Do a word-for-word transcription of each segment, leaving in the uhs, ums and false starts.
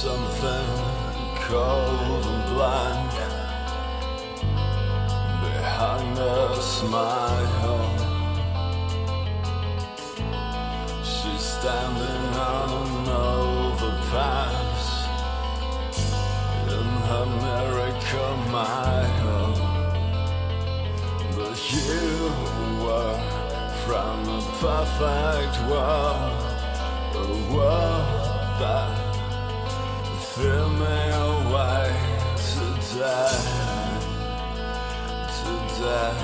something cold and blank behind a smile. She's standing on an overpass in her miracle mile. But you were from a perfect world, a world that threw me away today, today,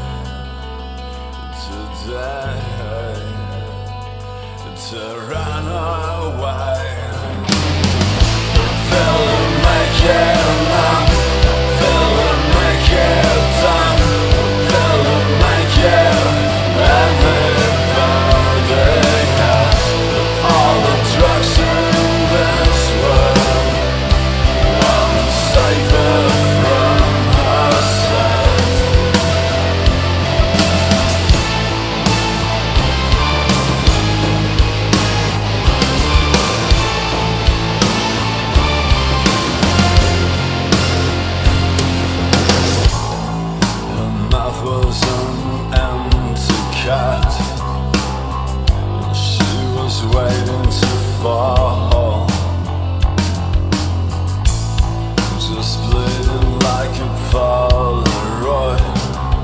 today, to run away. Feel it make it numb, feel it make it done, feel it make it anybody has. All the drugs in this world won't save her from herself. Her mouth was an empty cat, and she was waiting to fall, just bleeding like a Polaroid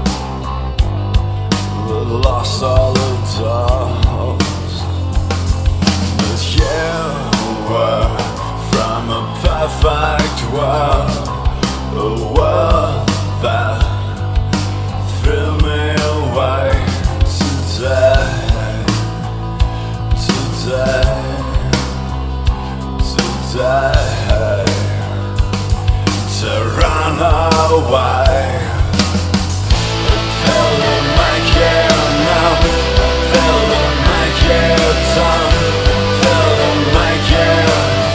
that lost all the dolls. But you were from a perfect world, a world that threw me away today, today, today, to run away. Feel it make it numb, feel it make it done, feel it make it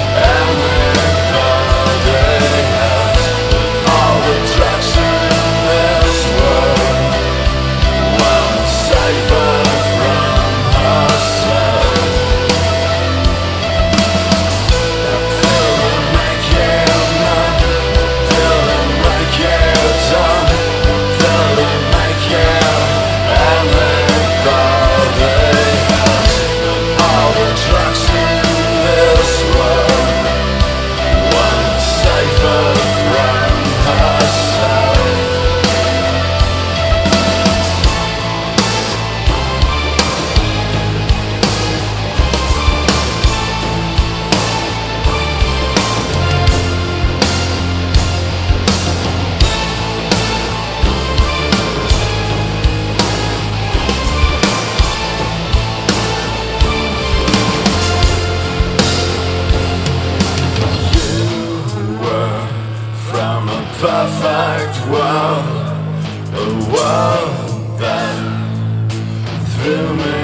anybody has. All the drugs in this world won't save her from herself. Feel it make it numb, feel it make it done, feel it make it anybody has. All the drugs in this world won't save her from herself. From a perfect world, a world that threw me